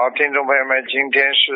好，听众朋友们，今天是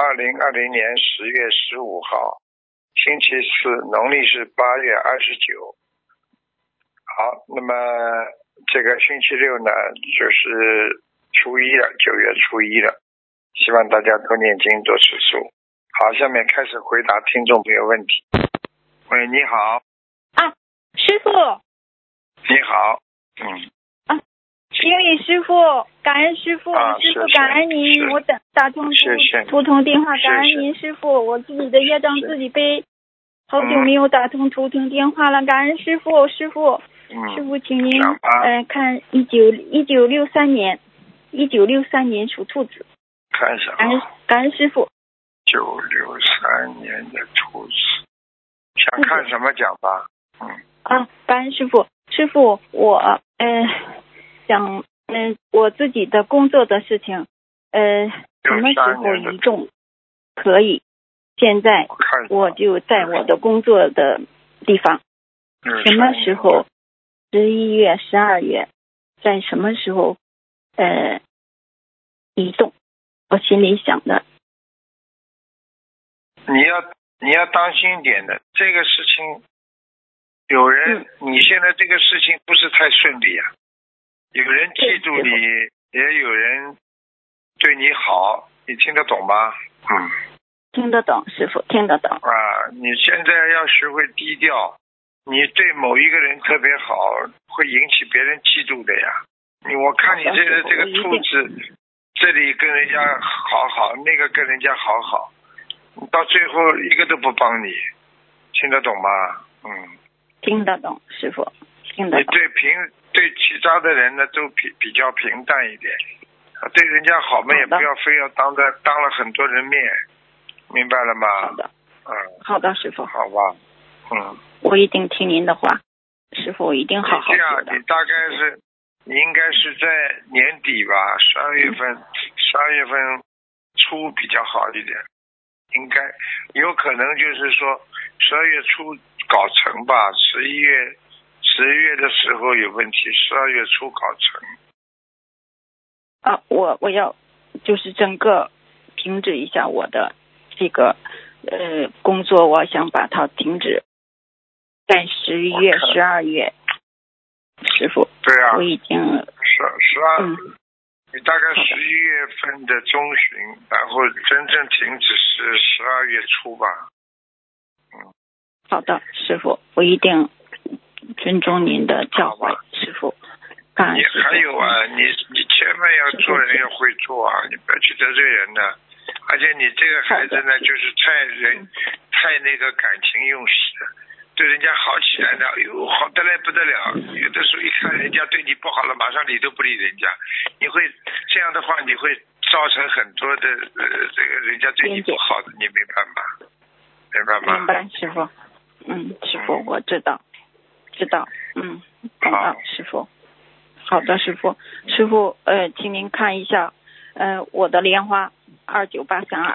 2020年10月15号，星期四，农历是8月29。好，那么这个星期六呢，就是初一了，9月初一了，希望大家多念经，多吃素。好，下面开始回答听众朋友问题。喂，你好。 啊，师傅。 你好。 请你师傅，感恩师傅，师傅感恩您，我打通图腾电话，感恩您师傅，我自己的业障自己背，好久没有打通图腾电话了，感恩师傅，师傅，请您看1963年属兔子， 看一下感恩师傅。 963年的兔子，想看什么讲吧？ 感恩师傅，师傅，我想我自己的工作的事情，什么时候移动可以？现在我就在我的工作的地方，什么时候？11月、12月，在什么时候移动？我心里想的。 你要当心一点的，这个事情有人，你现在这个事情不是太顺利啊。有人记住你，也有人对你好，你听得懂吗？ 听得懂，师傅听得懂。 你现在要学会低调，你对某一个人特别好，会引起别人嫉妒的呀。我看你这个兔子，这里跟人家好，那个跟人家好，到最后一个都不帮你，听得懂吗？ 听得懂，师傅听得懂。 对其他的人呢，都比较平淡一点，对人家好嘛，也不要非要当了很多人面，明白了吗？ 好的，好的，师傅。 好吧， 我一定听您的话，师傅，我一定好好做的。 你大概是，你应该是在年底吧，12月份初比较好一点，应该有可能就是说12月初搞成吧，11月的时候有问题，12月初搞成。 我要就是整个停止一下我的这个工作，我想把它停止在11月、12月。师傅， 对啊， 我已经 12，你大概11月份的中旬，然后真正停止是12月初吧。 好的，师傅，我一定尊重您的教诲，师傅。 你还有你千万要做人要会做啊，你不要去得罪人呢。而且你这个孩子呢，就是太那个感情用事，对人家好起来的，哎呦好得来不得了。有的时候一看人家对你不好了，马上理都不理人家。你会这样的话，你会造成很多的这个人家对你不好的，你明白吗？明白吗？ 明白，师傅。师傅，我知道。好，师傅。好的，师傅。师傅，请您看一下，我的莲花29832。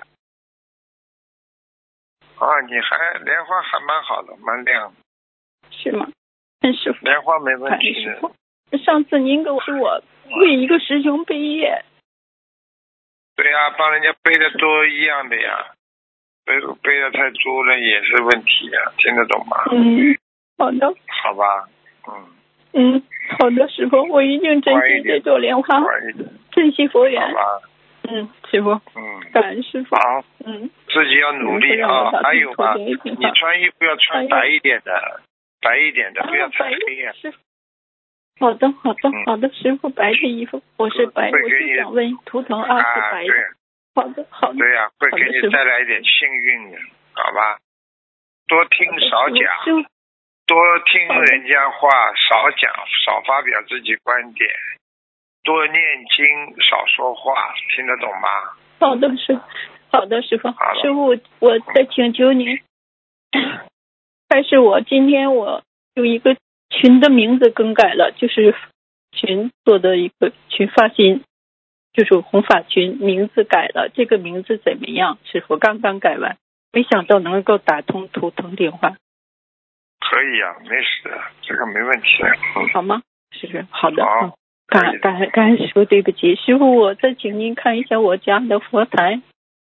你还莲花还蛮好的，蛮亮的。 是吗？师傅。 莲花没问题的。 上次您给我说我为一个师兄背业。 对呀，帮人家背的多一样的呀。背的太多了也是问题呀，听得懂吗？ 好的。 好吧。 好的，师傅，我一定珍惜这朵莲花，珍惜佛缘。 好吧。 师傅。感恩师傅。 好。自己要努力啊！还有啊，你穿衣服要穿白一点的，不要太黑呀。 好的，师傅，白的衣服，我是白，我就想问图腾是白的。好的。 对呀，会给你带来一点幸运的，好吧？多听少讲，多听人家话，少讲，少发表自己观点，多念经，少说话，听得懂吗？ 好的，师傅。师傅，我再请求您，但是今天我有一个群的名字更改了，就是群做的一个群发心，就是弘法群名字改了，这个名字怎么样？师傅刚刚改完，没想到能够打通图腾电话。 可以啊，没事的，这个没问题的。 好吗？是好的。 感恩师傅，对不起，师傅，我再请您看一下我家的佛台。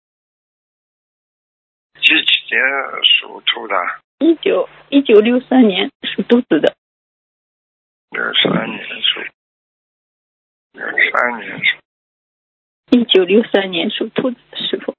几年属兔的 ？1963年属兔子的。 63年属。 1963年属兔子的师傅。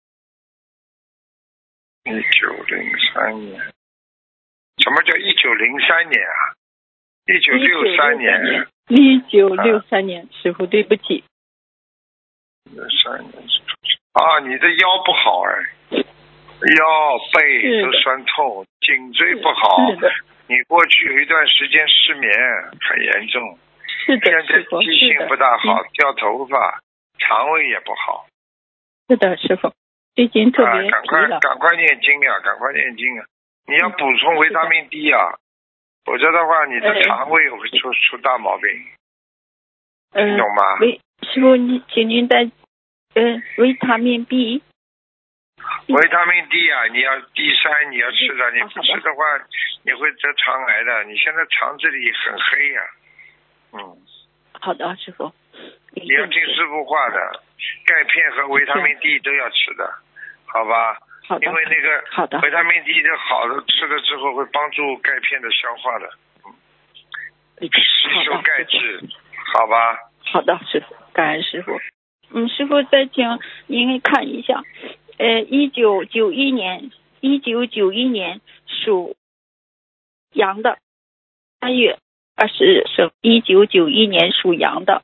1903年。什么叫1903年啊？1963年。 1963年，师傅，对不起。 63年啊，你的腰不好哎，腰背都酸痛，颈椎不好。 是的。 你过去有一段时间失眠，很严重。 是的， 现在记性不大好，掉头发，肠胃也不好。 是的，师傅，最近特别赶快念经啊！赶快念经啊！你要补充维他命 D 啊，否则的话，你的肠胃会出大毛病。听懂吗？ 师傅，请您带维他命 B。 维他命 D 啊，你要 D3，你要吃的，你不吃的话，你会得肠癌的。你现在肠子里很黑呀。 好的，师傅。 你要听师傅话的，钙片和维他命 D 都要吃的，好吧？ 好的。 因为那个维他命 D 的好的吃了之后会帮助钙片的消化的，吸收钙质，好吧？ 好的，师傅，感恩师傅。师傅再请您看一下，1991年属羊的3月20日生，1991年属羊的。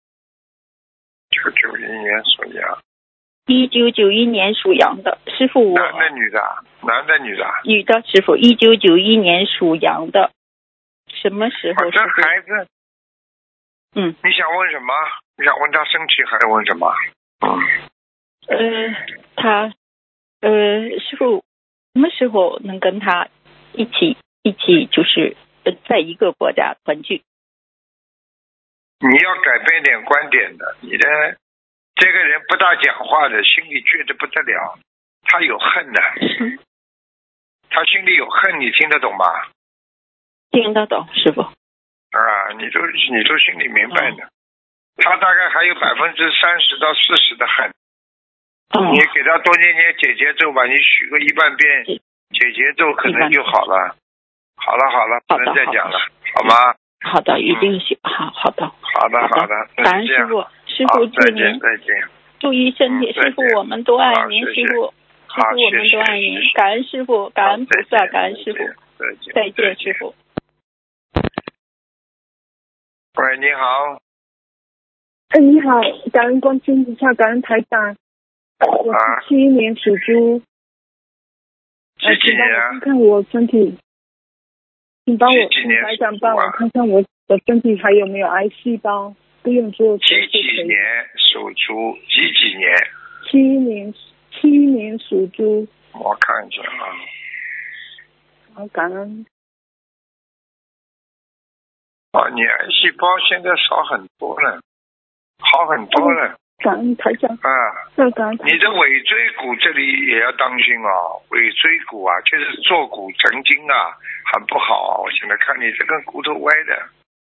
1991年属羊。 1991年属羊的，师傅我。 男的女的？男的女的？ 女的，师傅。1991年属羊的，什么时候？ 这孩子。你想问什么？你想问他身体还是问什么？ 他师傅什么时候能跟他一起就是在一个国家团聚？ 你要改变点观点的，你的这个人不大讲话的，心里倔得不得了，他有恨的，他心里有恨，你听得懂吗？ 听得懂，师傅。 你都心里明白的。他大概还有30%到40%的恨。你给他多念念解结咒吧，你许个1万遍解结咒，可能就好了。好了，不能再讲了，好吗？ 好的，一定行。好的。 好的， 感恩师傅，师傅祝您再见， 注意身体，师傅我们都爱您，师傅我们都爱您，感恩师傅，感恩菩萨，感恩师傅，再见师傅。 喂，你好。 你好，感恩观世音菩萨，感恩台长。我是71年属猪。 几年啊？ 看看我身体，请台长帮我看看我的身体还有没有癌细胞，不用做手术。 几年属猪？几年 ？71年属猪。 我看一下啊。 好，感恩。 你癌细胞现在少很多了，好很多了。 感恩台长。 你的尾椎骨这里也要当心哦，尾椎骨啊，就是坐骨神经啊，很不好。我现在看你这根骨头歪的。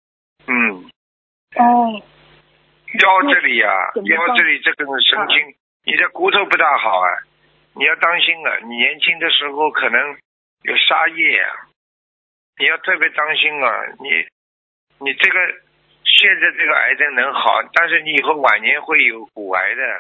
腰这里腰这里这根神经，你的骨头不大好啊，你要当心啊。你年轻的时候可能有沙叶啊，你要特别当心啊。你这个现在这个癌症能好，但是你以后晚年会有骨癌的。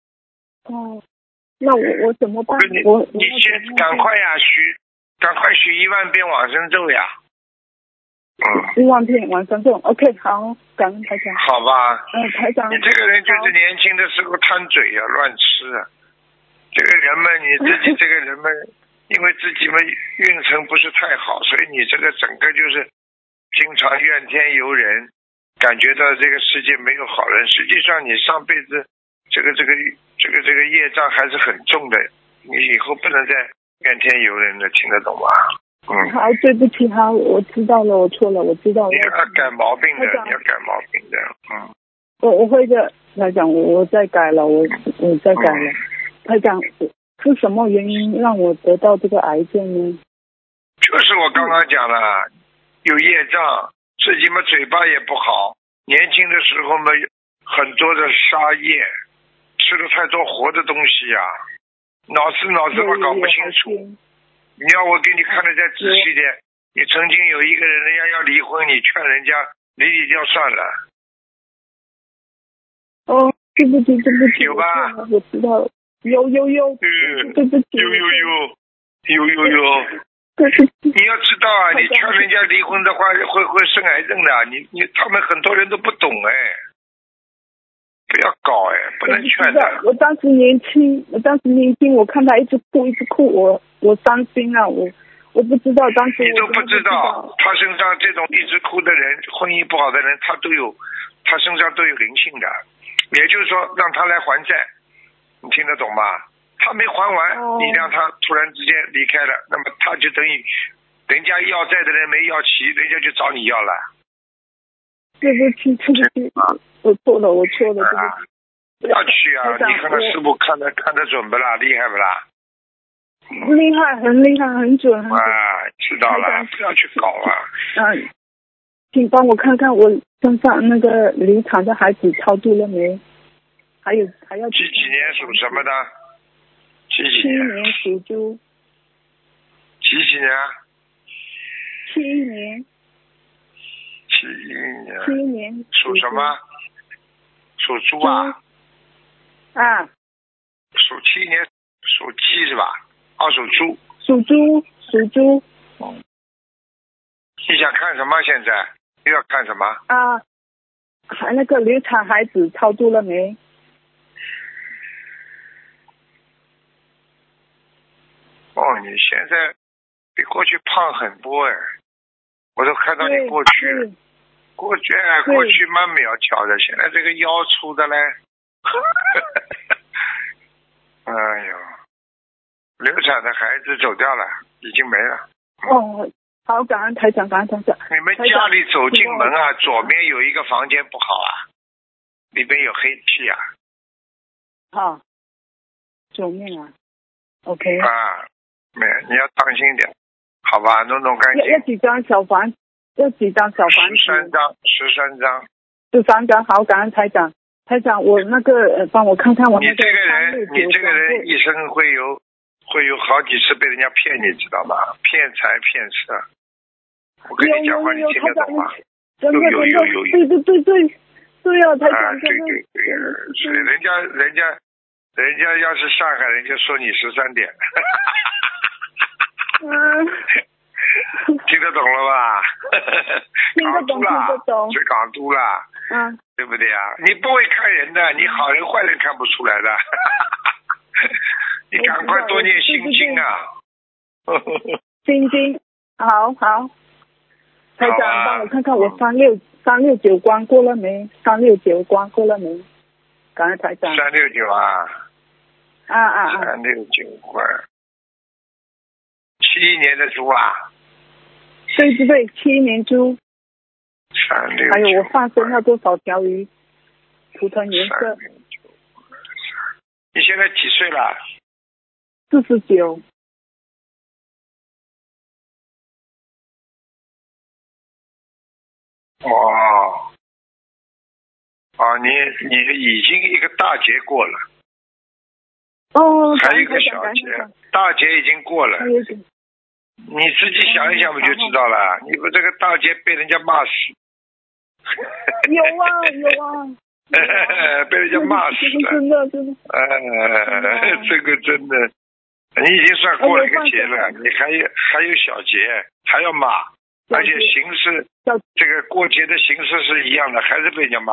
那我怎么办？ 你去赶快许1万遍往生咒呀。 1万遍往生咒 ，OK， 好，感恩台长。 好吧。 台长。 你这个人就是年轻的时候贪嘴啊，乱吃啊。这个人们，你自己这个人们，因为自己们运程不是太好，所以你这个整个就是经常怨天尤人，感觉到这个世界没有好人。实际上你上辈子这个业障还是很重的，你以后不能再怨天尤人了，听得懂吗？ 好，对不起，好，我知道了，我错了，我知道了。 你要改毛病的，你要改毛病的。 我会的，台长，我再改了，我再改了。台长，是什么原因让我得到这个癌症呢？ 就是我刚刚讲了，有业障，自己嘛嘴巴也不好， 年轻的时候嘛，很多的杀业，吃了太多活的东西呀，脑子嘛搞不清楚。你要我给你看的再仔细点，你曾经有一个人家要离婚，你劝人家离掉算了。 哦，对不起， 有吧？ 我知道了，有，对不起，有。 你要知道啊，你劝人家离婚的话，会生癌症的。他们很多人都不懂哎，不要搞哎，不能劝的。 我当时年轻，我看他一直哭，我伤心啊，我不知道当时你都不知道，他身上这种一直哭的人，婚姻不好的人，他身上都有灵性的。也就是说，让他来还债，你听得懂吗？他没还完，你让他突然之间离开了，那么他就等于人家要债的人没要齐，人家就找你要了。 对不起，我错了，对不起。 不要去啊！你看看师傅看得准不啦？厉害不啦？ 厉害，很厉害，很准。 啊，知道了，不要去搞啊！ 请帮我看看我身上那个流产的孩子超度了没？还要几年属什么的 ？7年属猪。 几年 ？71年。71年。 属什么？属猪啊？ 啊。 属7年，属鸡是吧？属猪。 属猪。 你想看什么？现在又要看什么？ 啊，还那个流产孩子超度了没？ 你现在比过去胖很多哎，我都看到你过去蛮苗条的，现在这个腰粗的嘞。哎呦，流产的孩子走掉了，已经没了。 好，感恩台长。 你们家里走进门啊，左面有一个房间不好啊，里边有黑气啊。 好，左面啊 ，OK。 没，你要当心点，好吧，弄干净。 要几张小房子？13 张。 13张，好，感恩台长。台长，我那个帮我看看我那个。 你这个人一生会有好几次被人家骗，你知道吗？骗财骗色。我跟你讲话，你听得懂吗？有。 对啊，台长。 对，人家要是上海人，就说你13点。听得懂了吧？ 听得懂。 是港都啦。对不对啊？你不会看人的，你好人坏人看不出来的。你赶快多念心经啊！ 心经，好。台长，帮我看看我369关过了没？369关过了没？感恩台长。 369啊。369关。71年的猪啊。 对，71年猪。 369。 还有我放生要多少条鱼？图腾颜色。 你现在几岁了 ？49。 你已经一个大劫过了。还有一个小劫，大劫已经过了。你自己想一想不就知道了？你不这个大劫被人家骂死。 有啊。 被人家骂死了。 真的。 这个真的，你已经算过了一个劫了，你还有小劫，还要骂，而且形式这个过节的形式是一样的，还是被人家骂。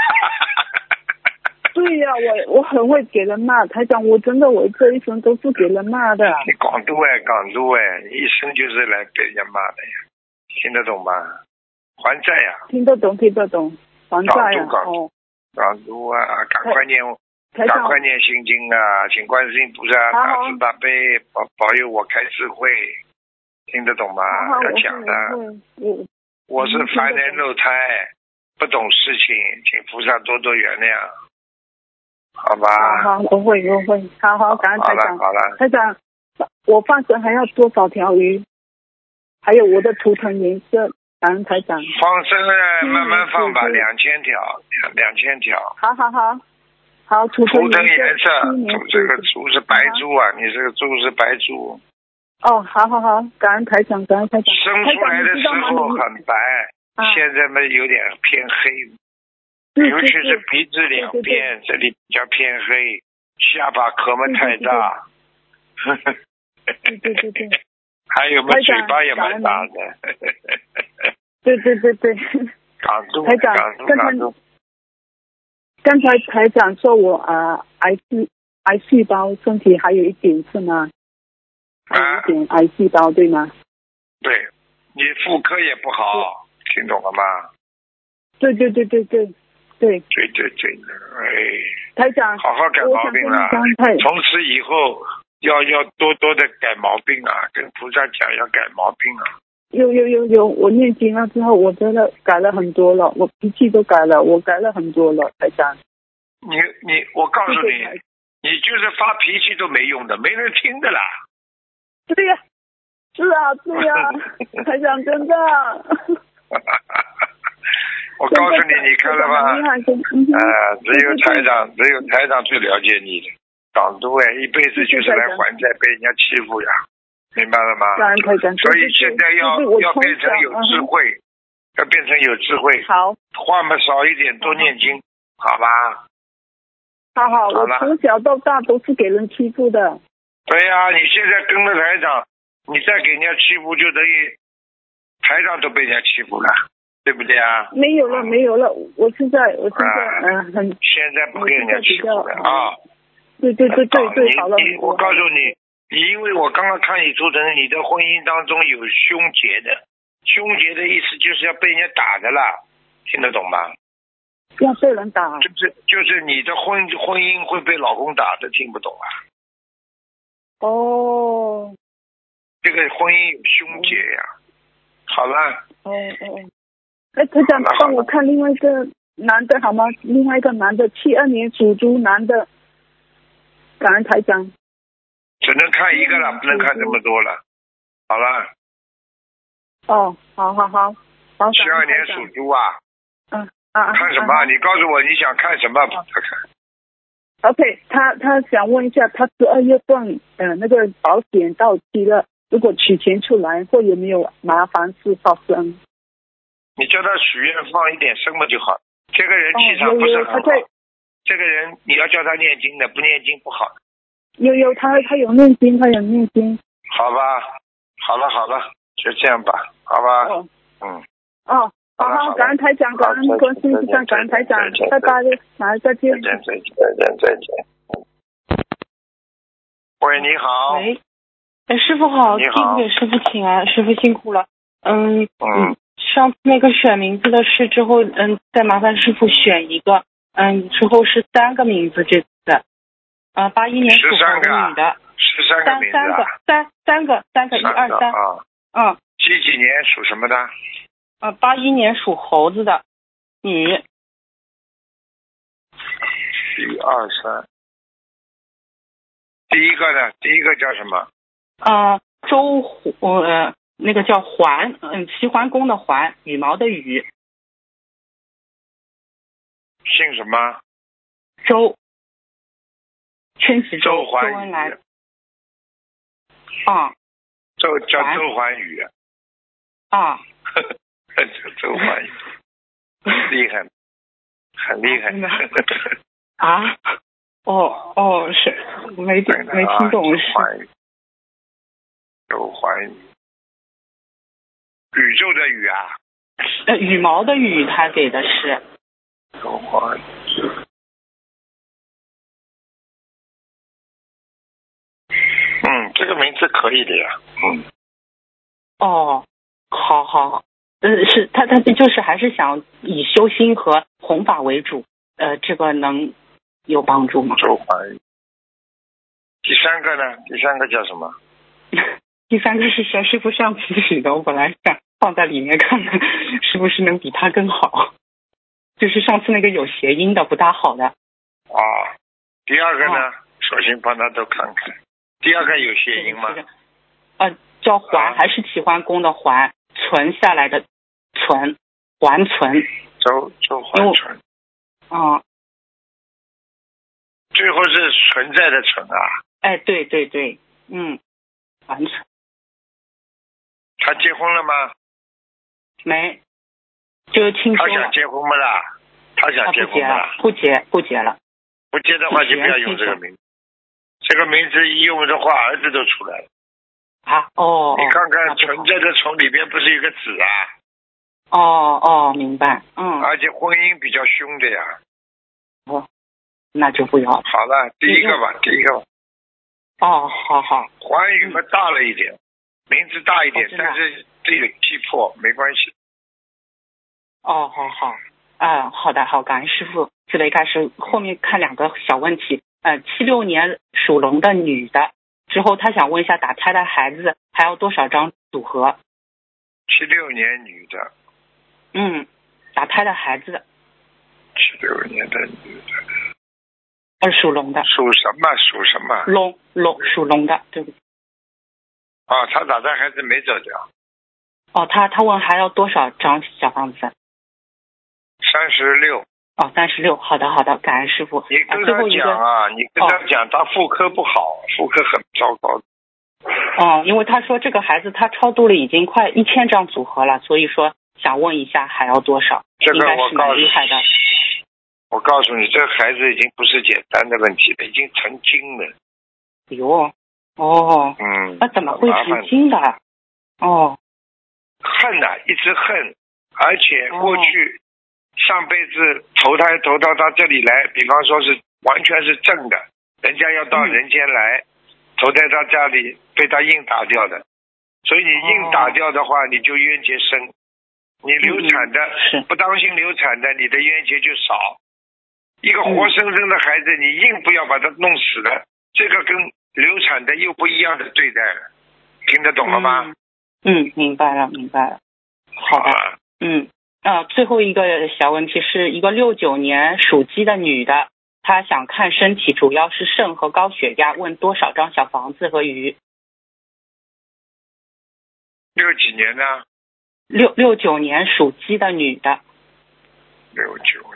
对呀，我很会给人骂，台长，我这一生都是给人骂的。 你港都你一生就是来被人家骂的呀，听得懂吗？还债呀。听得懂，还债呀。港都啊，赶快念心经啊，请观世音菩萨大慈大悲保佑我开智慧，听得懂吗？要讲的。我是凡人肉胎，不懂事情，请菩萨多多原谅。好吧。 好，我会。好，感恩台长。 好了。 台长，我放生还要多少条鱼？还有我的图腾颜色感恩台长。 放生慢慢放吧，2000条，2000条。 好，图腾颜色，这个猪是白猪啊，你这个猪是白猪。 哦，好，感恩台长。生出来的时候很白，现在嘛有点偏黑，尤其是鼻子两边这里比较偏黑，下巴壳嘛太大。 对。 还有嘛嘴巴也蛮大的。 对。 港督。 刚才台长说我癌细胞身体还有一点是吗？还有一点癌细胞对吗？ 对，你妇科也不好，听懂了吗？ 对。台长， 好好改毛病了，从此以后要多多的改毛病啊，跟菩萨讲要改毛病啊。 有，我念经了之后，我真的改了很多了，我脾气都改了，我改了很多了，台长。 我告诉你，你就是发脾气都没用的，没人听的啦。 对呀，是啊，台长真的。 我告诉你，你看了吧？只有台长最了解你的。港督一辈子就是来还债，被人家欺负呀。明白了吗？所以现在要变成有智慧，要变成有智慧。 好， 话嘛少一点，多念经，好吧？ 好，我从小到大都是给人欺负的。 对呀，你现在跟了台长，你再给人家欺负，就等于台长都被人家欺负了，对不对啊？ 没有了，我现在现在不给人家欺负了啊！ 对，好了。 我告诉你。你因为我刚刚看你图腾，你的婚姻当中有凶劫的意思就是要被人家打的啦，听得懂吗？ 要被人打， 就是你的婚姻会被老公打的，听不懂啊？ 哦， 这个婚姻有凶劫呀。好了。 台长帮我看另外一个男的好吗？另外一个男的，72年属猪男的，感恩台长。 只能看一个了，不能看这么多了。好了。 哦，好。 72年属猪啊。看什么？你告诉我你想看什么？他看。 OK， 他想问一下，他12月份那个保险到期了，如果取钱出来，会有没有麻烦事发生？ 你叫他许愿放一点生嘛就好。这个人气场不是很好。这个人你要叫他念经的，不念经不好。 有他有念经， 好吧，好了，就这样吧，好吧。 好，感恩台长，感恩观世音菩萨，感恩台长，拜拜，再见。 再见。喂，你好。 喂，师傅好， 你好， 给师傅请安，师傅辛苦了。上次那个选名字的事之后，再麻烦师傅选一个，之后是3个名字这次。81年属猴的女的 ，13个名字啊 ，3个1、2、3。 几年属什么的 ？81年属猴子的女。1、 2、3。第一个呢？第一个叫什么？ 那个叫环，齐桓公的桓，羽毛的羽。 姓什么？ 周。春喜周环宇。 周恩来。 叫周环宇。周环宇，厉害，很厉害。 是没听懂是。 周环宇，宇宙的宇啊。 羽毛的羽，他给的是。 周环宇。这个名字可以的呀。 好。是他就是还是想以修心和弘法为主，这个能有帮助吗？ 周环宇。第三个呢？第三个叫什么？ 第三个是师傅上次许的，我本来想放在里面看看是不是能比他更好，就是上次那个有谐音的不大好的。 第二个呢？索性帮他都看看。第二个有谐音吗？ 叫环，还是齐桓公的桓，存下来的存，还存。 周还存。 哦。 最后是存在的存啊。 哎，对对对，还存。 他结婚了吗？ 没，就是听说了。 他想结婚不啦？他想结婚不啦？ 不结了。 不结的话就不要用这个名字。这个名字一用的话，儿子都出来了。 啊，哦。 你看看存在的存里边不是有个子啊？ 哦，明白。 而且婚姻比较凶的呀。 那就不要了。 好了，第一个吧。 哦，好。 寰宇嘛大了一点，名字大一点，但是这有气魄，没关系。 哦，好。好的，感恩师父。慈悲开始，后面看2个小问题。76年属龙的女的，之后她想问一下打胎的孩子还要多少张组合 ？76年女的。 打胎的孩子。 76年的女的。 属龙的。 属什么？ 龙，属龙的，对不起。 他打胎孩子没走掉。 他问还要多少张小房子 ？36。 36，好的，感恩师父。 你跟他讲你跟他讲，他妇科不好，妇科很糟糕。 因为他说这个孩子他超度了已经快1000张组合了，所以说想问一下还要多少？ 这个应该是蛮厉害的。 我告诉你，这个孩子已经不是简单的问题了，已经成精了。 那怎么会成精的？ 恨呐，一直恨，而且过去上辈子投胎投到他这里来，比方说是完全是正的，人家要到人间来，投在他家里被他硬打掉的，所以你硬打掉的话，你就冤结深。你流产的，不当心流产的，你的冤结就少。一个活生生的孩子，你硬不要把他弄死了，这个跟流产的又不一样的对待了，听得懂了吗？ 明白了。好的。最后一个小问题是一个69年属鸡的女的，她想看身体，主要是肾和高血压，问多少张小房子和鱼。 6几年呢 ？69年属鸡的女的。 69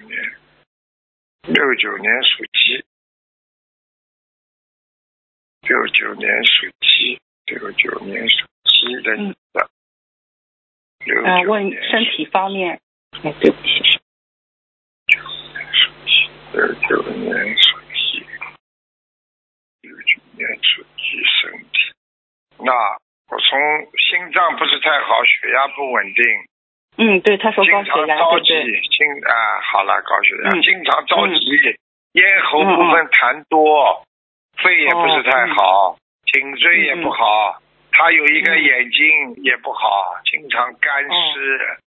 年属鸡。69年属鸡的女的。 问身体方面。对不起。 69年属鸡身体。那我从心脏不是太好，血压不稳定。 对，他说高血压， 着急，好了，高血压，经常着急，咽喉部分痰多，肺也不是太好，颈椎也不好，他有一个眼睛也不好，经常干湿，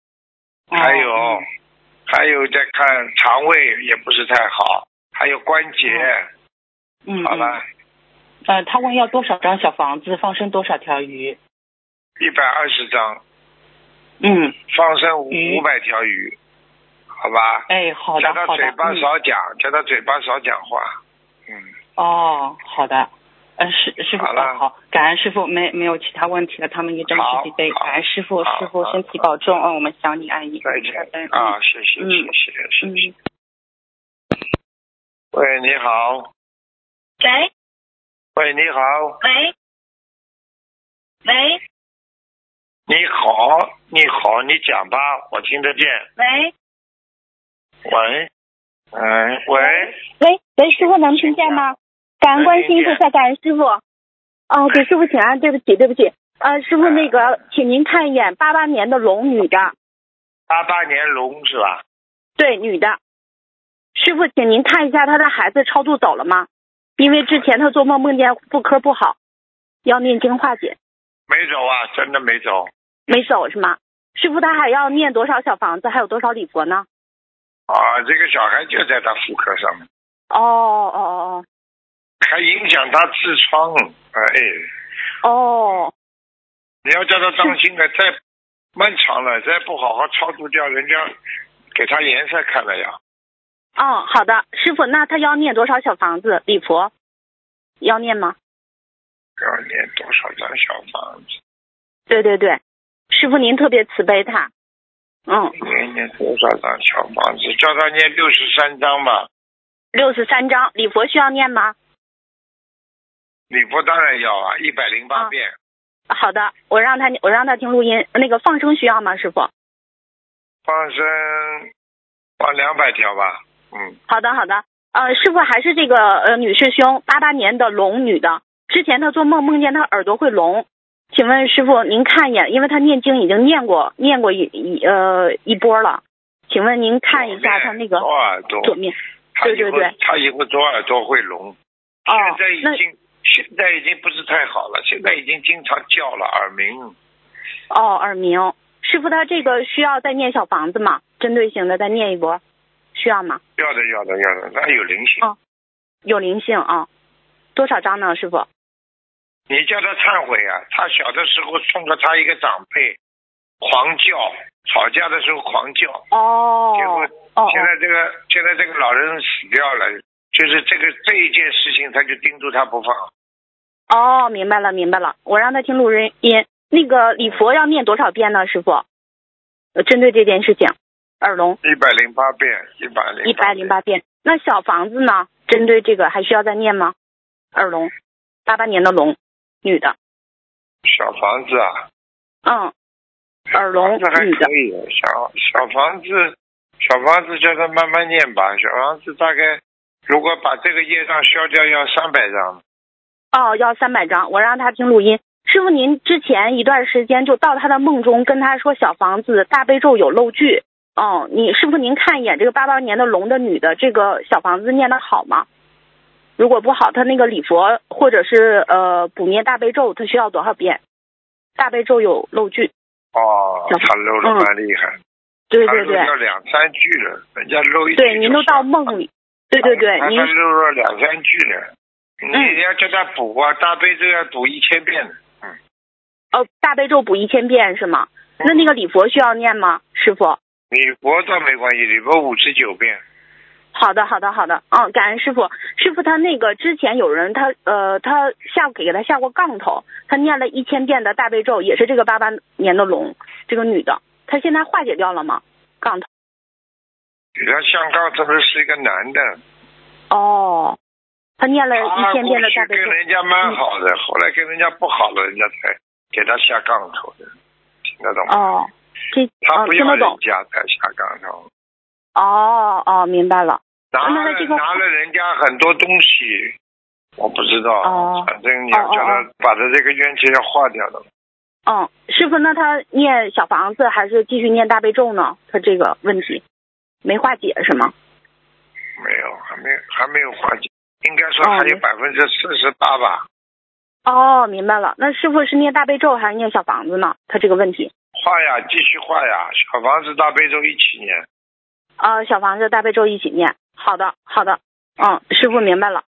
还有在看肠胃也不是太好，还有关节。好了。 他问要多少张小房子，放生多少条鱼 ？120张。放生500条鱼，好吧？ 好的。 叫他嘴巴少讲话。 好的。师傅，好，感恩师傅，没有其他问题了，他们一正是几杯，感恩师傅，师傅身体保重，我们想你爱你， 再见谢谢。喂，你好。喂，你好。 喂。 你好，你讲吧，我听得见。 喂，师傅能听见吗？感恩观世音菩萨，感恩师傅。给师傅请安，对不起。师傅请您看一眼88年的龙女的。 88年龙是吧？ 对，女的。师傅，请您看一下她的孩子超度走了吗？因为之前她做梦见妇科不好，要念经化解。 没走啊，真的没走。 没走是吗？师傅，他还要念多少小房子，还有多少礼佛呢？ 这个小孩就在他妇科上面。还影响他痔疮。你要叫他当心了，再漫长了，再不好好超度掉，人家给他颜色看了呀。 好的，师傅，那他要念多少小房子礼佛？要念吗？ 要念多少张小房子？ 对，师傅您特别慈悲他。 念多少张小房子？叫他念63张吧。 63张，礼佛需要念吗？ 礼佛当然要啊，108遍。 好的，我让他听录音。那个放生需要吗，师傅？ 放生放200条吧。 好的。师傅还是这个女师兄，88年的龙女的，之前她做梦见她耳朵会聋，请问师傅您看一眼，因为她念经已经念过一波了，请问您看一下她那个左面。对， 她以后左耳朵会聋。现在已经不是太好了，现在已经经常叫了，耳鸣。 耳鸣。师傅他这个需要再念小房子吗？针对性的再念一波，需要吗？ 要的，那有灵性。 有灵性啊。多少张呢，师傅？ 你叫他忏悔啊！他小的时候送了他一个长辈，狂叫，吵架的时候狂叫。结果现在这个老人死掉了，就是这一件事情，他就盯住他不放。 明白了，我让他听录音。那个礼佛要念多少遍呢，师傅？针对这件事情，耳聋。 108遍。 108遍。那小房子呢？针对这个还需要再念吗？耳聋，88年的龙，女的。 小房子啊？ 耳聋， 女的。还可以，小房子叫他慢慢念吧。小房子大概如果把这个业障消掉，要300张。 要300张，我让他听录音。师傅，您之前一段时间就到他的梦中跟他说小房子大悲咒有漏句。师傅您看一眼这个88年的龙的女的，这个小房子念得好吗？如果不好，他那个礼佛或者是补念大悲咒，他需要多少遍？大悲咒有漏句。 他漏的蛮厉害。 对。 他漏了2-3句了，人家漏一句。 对，您都到梦里。对。 您漏了2-3句了。你要叫他补啊，大悲咒要补1000遍的。 大悲咒补1000遍是吗？那个礼佛需要念吗，师傅？ 礼佛倒没关系，礼佛59遍。 好的。感恩师傅。师傅他那个之前有人他给他下过杠头，他念了1000遍的大悲咒，也是这个88年的龙，这个女的，他现在化解掉了吗？杠头。 给他下杠头的是一个男的。 他念了1000遍的大悲咒。 跟人家蛮好的，后来跟人家不好了，人家才给他下杠头的，听得懂吗？他不要人家才下杠头。 明白了。 拿了人家很多东西，我不知道。反正你要叫他把他这个冤气要化掉的。 师傅，那他念小房子还是继续念大悲咒呢？他这个问题没化解是吗？ 没有，还没有化解，应该说还有48%吧。 明白了。那师傅是念大悲咒还是念小房子呢？他这个问题。 画呀，继续画呀，小房子大悲咒一起念。 小房子大悲咒一起念。好的。师傅明白了。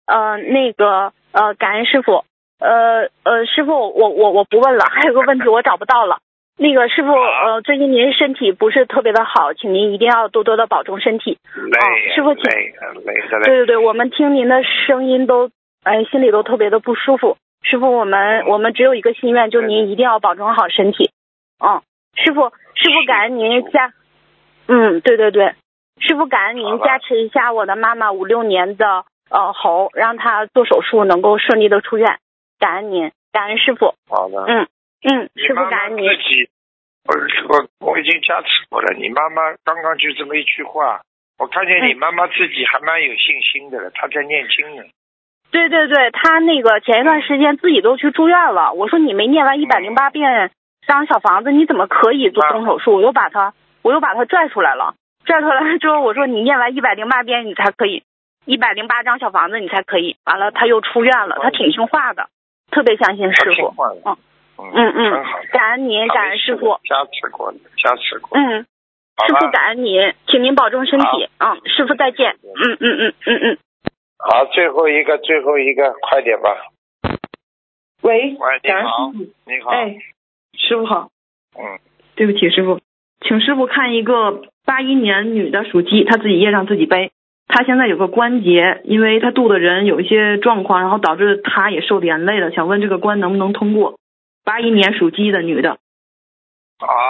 感恩师傅。师傅，我不问了，还有个问题我找不到了。那个师傅，最近您身体不是特别的好，请您一定要多多的保重身体。师傅，累。对，我们听您的声音都，心里都特别的不舒服。师傅，我们只有一个心愿，就您一定要保重好身体。师傅感恩您对。师傅感恩您加持一下我的妈妈56年的猴，让她做手术能够顺利的出院。感恩您，感恩师傅。 好的。 师傅感恩您。 我已经加持过了。你妈妈刚刚就这么一句话，我看见你妈妈自己还蛮有信心的了，她在念经呢。对， 她那个前一段时间自己都去住院了。我说你没念完108遍张小房子，你怎么可以做动手术？我又把她拽出来了。拽出来之后，我说你念完108遍你才可以，108张小房子你才可以。完了，她又出院了。她挺听话的，特别相信师傅。感恩您，感恩师傅。 加持过。 师傅感恩您，请您保重身体。师傅再见。 好，最后一个，快点吧。 喂， 你好。你好。 师傅好。对不起，师傅，请师傅看一个81年女的属鸡，她自己业障自己背。她现在有个关节，因为她度的人有一些状况，然后导致她也受连累了，想问这个关能不能通过？81年属鸡的女的。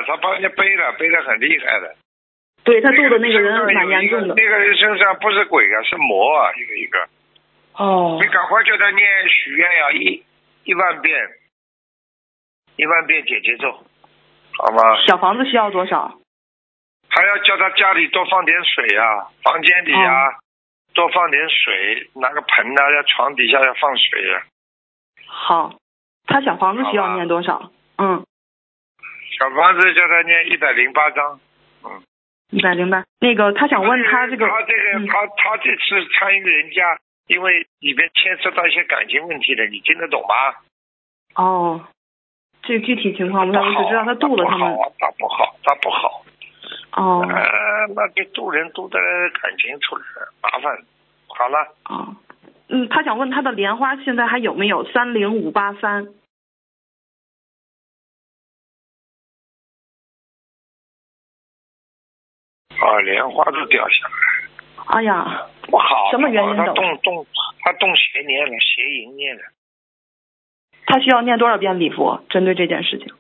他帮人家背得很厉害的。 对，他度的那个人蛮严重的。 那个人身上不是鬼啊，是魔啊，一个。 哦。 你赶快叫他念许愿呀，1万遍，1万遍解结咒，好吗？ 小房子需要多少？ 还要叫他家里多放点水啊，房间里啊，多放点水，拿个盆啊，在床底下要放水啊。 好，他小房子需要念多少？ 小房子叫他念108章。 108。那个他想问他这个， 他这次参与人家，因为里边牵涉到一些感情问题的，你听得懂吗？ 哦，这具体情况我只知道他度了他们。 他不好。 哦。 那就度人度的感情出来了，麻烦。好了。 哦。他想问他的莲花现在还有没有30583？ 莲花都掉下来。 哎呀， 不好。 什么原因的？ 他动邪念了，邪淫念了。 他需要念多少遍礼佛？针对这件事情。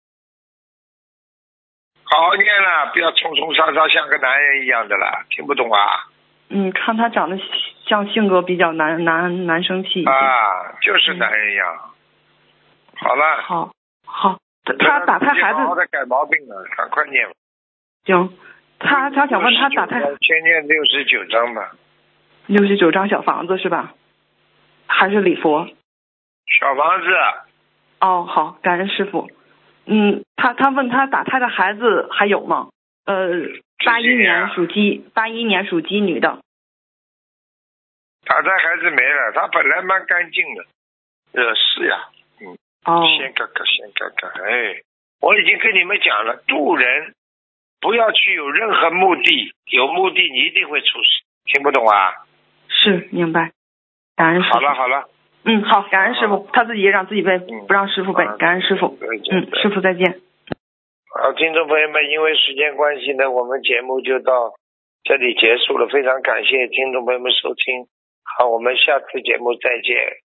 好好念了，不要冲冲杀杀，像个男人一样的了，听不懂啊？ 看他长得像性格比较男生气。 就是男人样。好了。 好。他打胎孩子。 好好的改毛病了，赶快念吧。 行。他想问他打胎。 先念69章吧。 69张小房子是吧？还是礼佛？ 小房子。 好，感恩师傅。他问他打胎的孩子还有吗？81年属鸡女的。 打胎孩子没了，他本来蛮干净的。是呀。先看看。我已经跟你们讲了，渡人不要去有任何目的，有目的你一定会出事，听不懂啊？ 是，明白。感恩师傅。 好了。 好，感恩师傅，他自己也让自己背，不让师傅背。感恩师傅。师傅再见。 好，听众朋友们，因为时间关系呢，我们节目就到这里结束了，非常感谢听众朋友们收听。好，我们下次节目再见。